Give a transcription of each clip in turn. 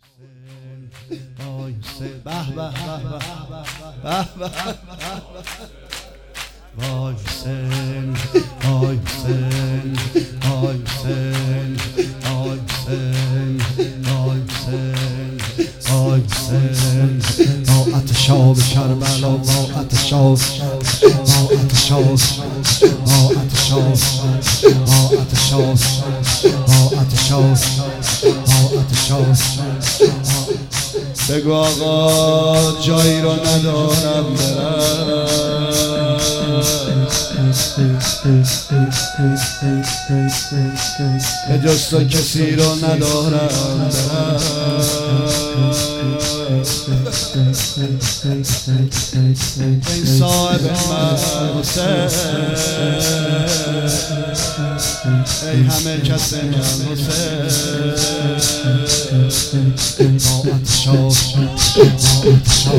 آی حسین به به به به به آی حسین آی حسین آی حسین آی حسین آی حسین آی حسین با اتشاب کربلا با اتشاب با اتشاب با اتشاب با اتشاب با اتشاب با اتشاب بگو آقا جایی رو ندارم برم به جز تو کسی رو ندارم برم این صاحب من حسین ای همه کس من حسین با اتشاب با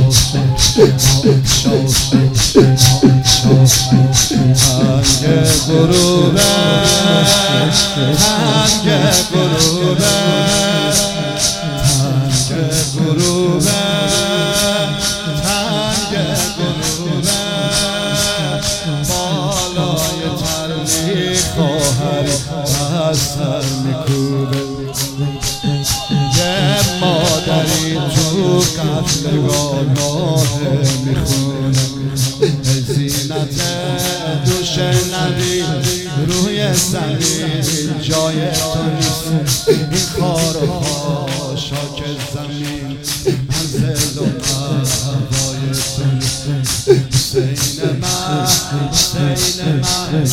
هنگ غروبه هنگ غروبه هنگ غروبه هنگ غروبه بالای ترلی خواهری از سر میکوبه یه مادری تو قتلگاه ناله میخونه زینت دوش نبی روی زمین جای تو نیست این خار و خاشاک زمین منزل و هوای تو نیست حسین من حسین من